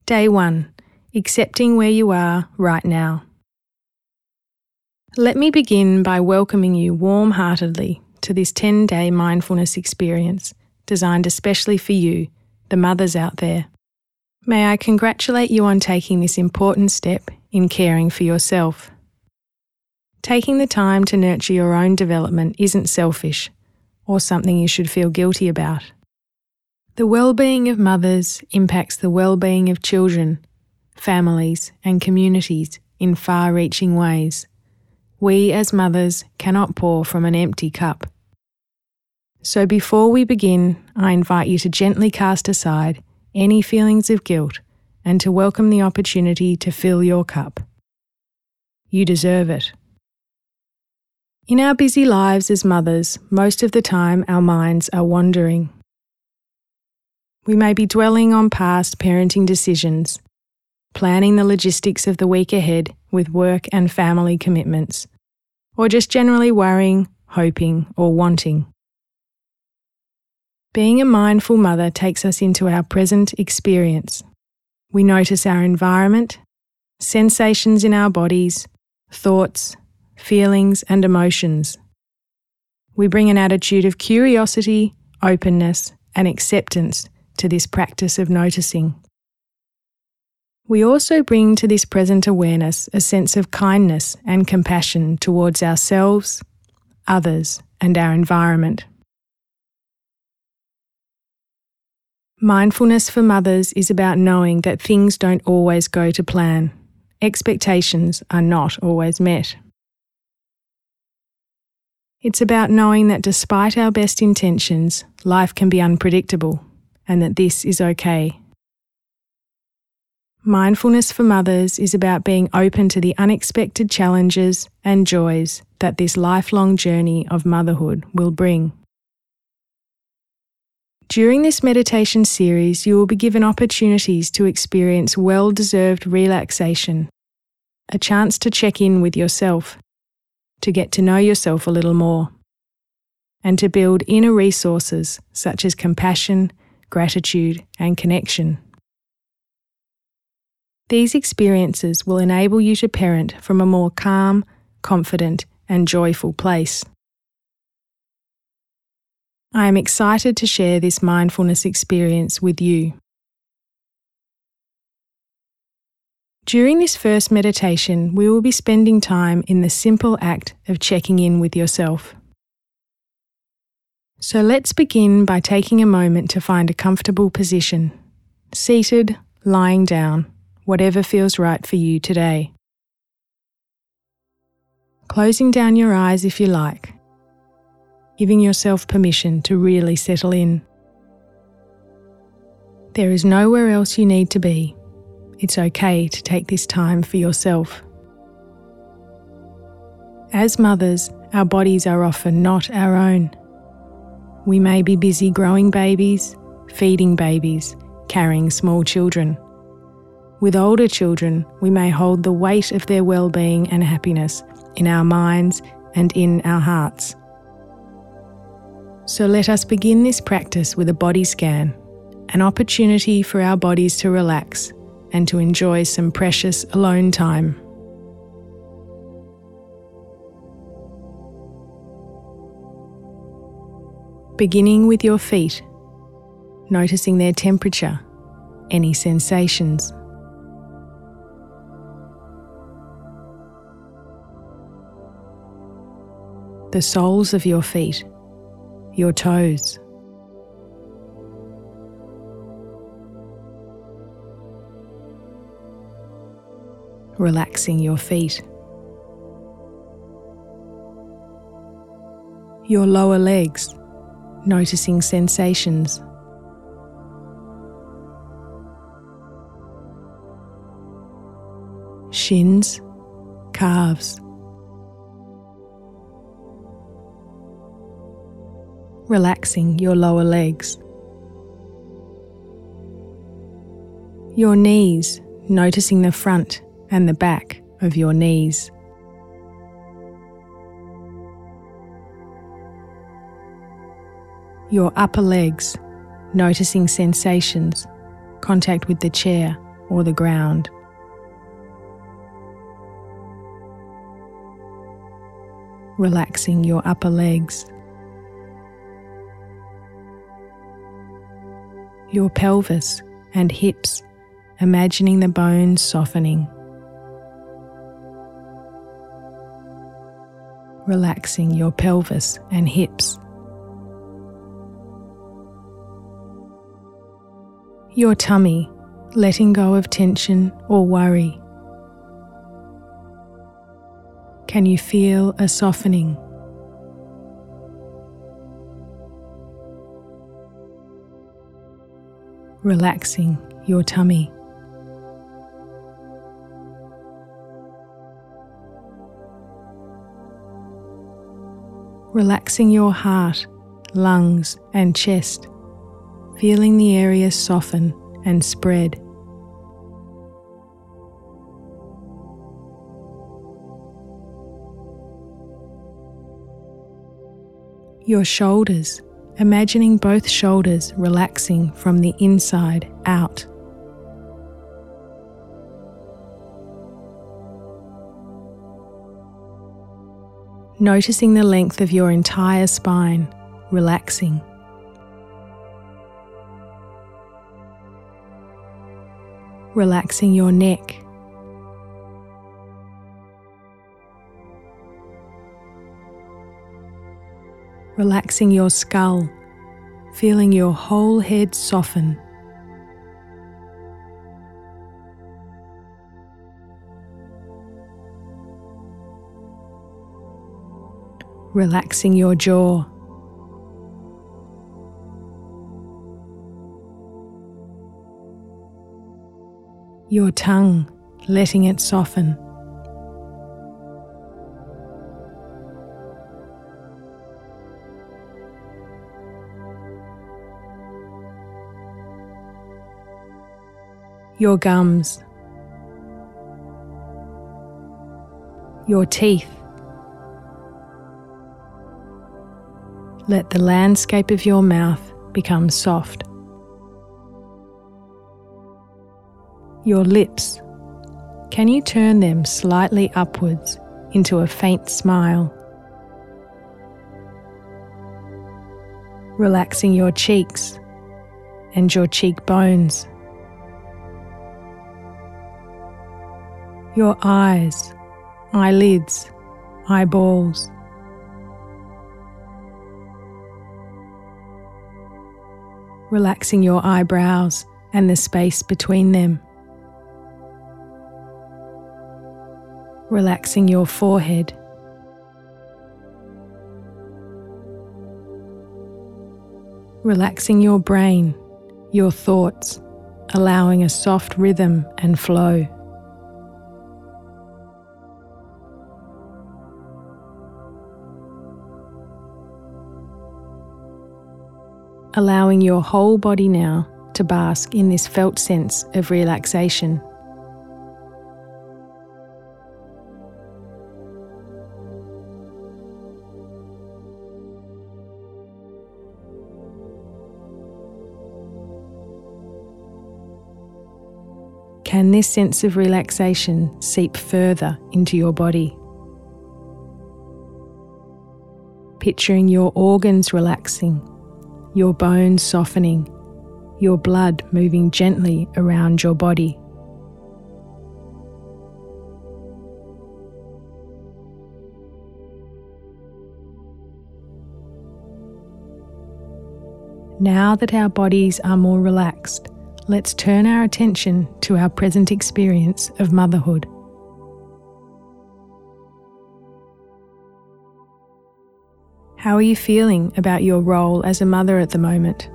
Day 1. Accepting where you are right now. Let me begin by welcoming you warm-heartedly to this 10-day mindfulness experience designed especially for you, the mothers out there. May I congratulate you on taking this important step in caring for yourself. Taking the time to nurture your own development isn't selfish or something you should feel guilty about. The well-being of mothers impacts the well-being of children, families and communities in far-reaching ways. We as mothers cannot pour from an empty cup. So before we begin, I invite you to gently cast aside any feelings of guilt and to welcome the opportunity to fill your cup. You deserve it. In our busy lives as mothers, most of the time our minds are wandering. We may be dwelling on past parenting decisions, planning the logistics of the week ahead with work and family commitments, or just generally worrying, hoping, or wanting. Being a mindful mother takes us into our present experience. We notice our environment, sensations in our bodies, thoughts, feelings, and emotions. We bring an attitude of curiosity, openness, and acceptance to this practice of noticing. We also bring to this present awareness a sense of kindness and compassion towards ourselves, others, and our environment. Mindfulness for mothers is about knowing that things don't always go to plan. Expectations are not always met. It's about knowing that despite our best intentions, life can be unpredictable, and that this is okay. Mindfulness for mothers is about being open to the unexpected challenges and joys that this lifelong journey of motherhood will bring. During this meditation series, you will be given opportunities to experience well-deserved relaxation, a chance to check in with yourself, to get to know yourself a little more, and to build inner resources such as compassion, gratitude, and connection. These experiences will enable you to parent from a more calm, confident, and joyful place. I am excited to share this mindfulness experience with you. During this first meditation, we will be spending time in the simple act of checking in with yourself. So let's begin by taking a moment to find a comfortable position, seated, lying down, whatever feels right for you today. Closing down your eyes if you like, giving yourself permission to really settle in. There is nowhere else you need to be. It's okay to take this time for yourself. As mothers, our bodies are often not our own. We may be busy growing babies, feeding babies, carrying small children. With older children, we may hold the weight of their well-being and happiness in our minds and in our hearts. So let us begin this practice with a body scan, an opportunity for our bodies to relax and to enjoy some precious alone time. Beginning with your feet, noticing their temperature, any sensations. The soles of your feet, your toes. Relaxing your feet. Your lower legs, noticing sensations. Shins, calves. Relaxing your lower legs. Your knees, noticing the front and the back of your knees. Your upper legs, noticing sensations, contact with the chair or the ground. Relaxing your upper legs, your pelvis and hips, imagining the bones softening. Relaxing your pelvis and hips. Your tummy, letting go of tension or worry. Can you feel a softening? Relaxing your tummy. Relaxing your heart, lungs and chest, feeling the area soften and spread. Your shoulders, imagining both shoulders relaxing from the inside out. Noticing the length of your entire spine, relaxing. Relaxing your neck. Relaxing your skull, feeling your whole head soften. Relaxing your jaw. Your tongue, letting it soften. Your gums. Your teeth. Let the landscape of your mouth become soft. Your lips. Can you turn them slightly upwards into a faint smile? Relaxing your cheeks and your cheekbones. Your eyes, eyelids, eyeballs. Relaxing your eyebrows and the space between them. Relaxing your forehead. Relaxing your brain, your thoughts, allowing a soft rhythm and flow. Allowing your whole body now to bask in this felt sense of relaxation. Can this sense of relaxation seep further into your body? Picturing your organs relaxing, your bones softening, your blood moving gently around your body. Now that our bodies are more relaxed, let's turn our attention to our present experience of motherhood. How are you feeling about your role as a mother at the moment?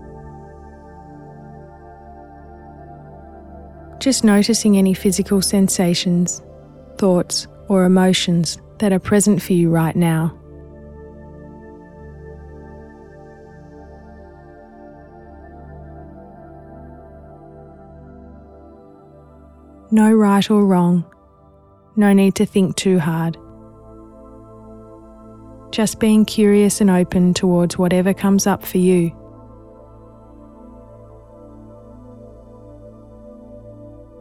Just noticing any physical sensations, thoughts, or emotions that are present for you right now. No right or wrong. No need to think too hard. Just being curious and open towards whatever comes up for you.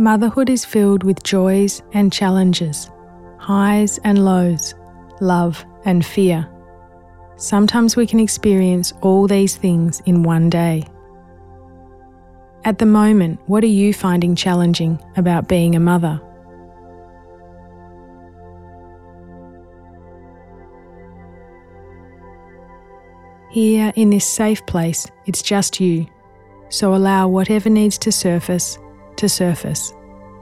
Motherhood is filled with joys and challenges, highs and lows, love and fear. Sometimes we can experience all these things in one day. At the moment, what are you finding challenging about being a mother? Here in this safe place, it's just you, so allow whatever needs to surface to surface.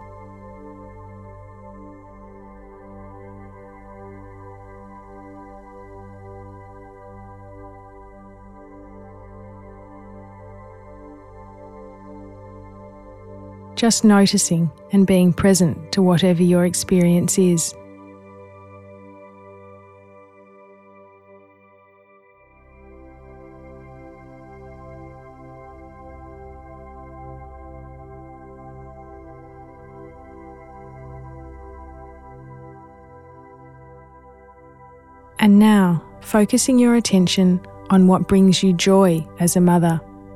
Just noticing and being present to whatever your experience is. And now, focusing your attention on what brings you joy as a mother.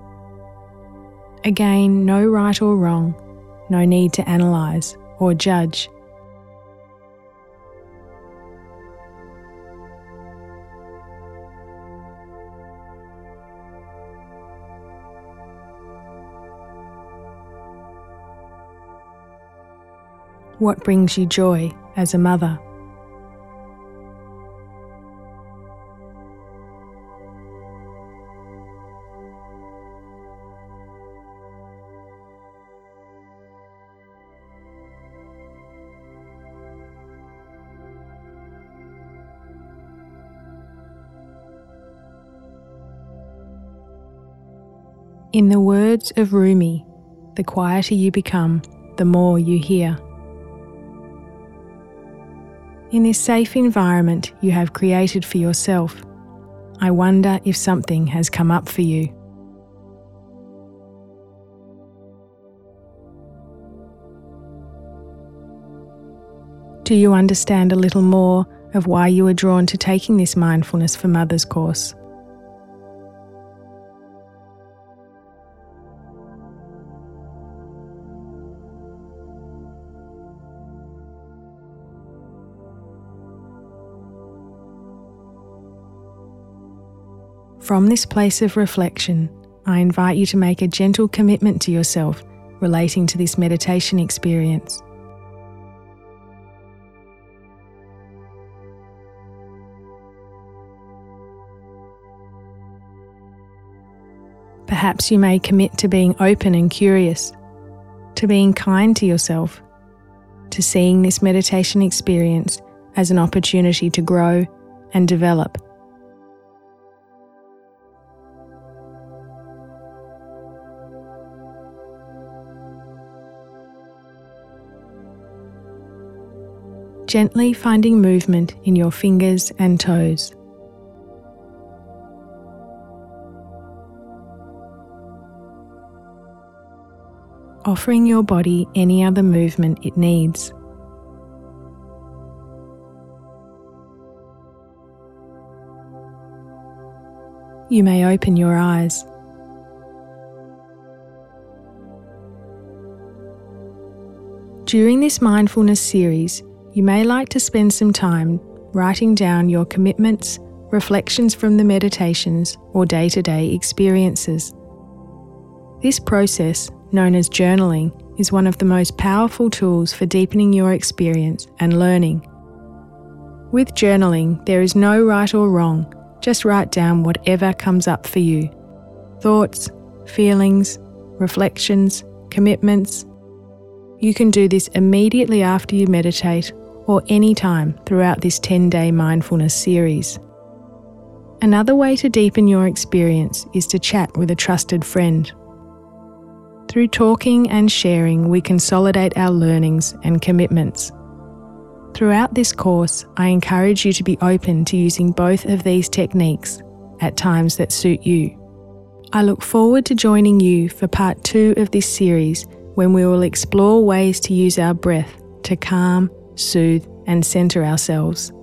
Again, no right or wrong, no need to analyse or judge. What brings you joy as a mother? In the words of Rumi, the quieter you become, the more you hear. In this safe environment you have created for yourself, I wonder if something has come up for you. Do you understand a little more of why you are drawn to taking this Mindfulness for Mothers course? From this place of reflection, I invite you to make a gentle commitment to yourself relating to this meditation experience. Perhaps you may commit to being open and curious, to being kind to yourself, to seeing this meditation experience as an opportunity to grow and develop. Gently finding movement in your fingers and toes. Offering your body any other movement it needs. You may open your eyes. During this mindfulness series, you may like to spend some time writing down your commitments, reflections from the meditations, or day-to-day experiences. This process, known as journaling, is one of the most powerful tools for deepening your experience and learning. With journaling, there is no right or wrong, just write down whatever comes up for you. Thoughts, feelings, reflections, commitments. You can do this immediately after you meditate or any time throughout this 10-day mindfulness series. Another way to deepen your experience is to chat with a trusted friend. Through talking and sharing, we consolidate our learnings and commitments. Throughout this course, I encourage you to be open to using both of these techniques at times that suit you. I look forward to joining you for part 2 of this series, when we will explore ways to use our breath to calm, soothe, and center ourselves.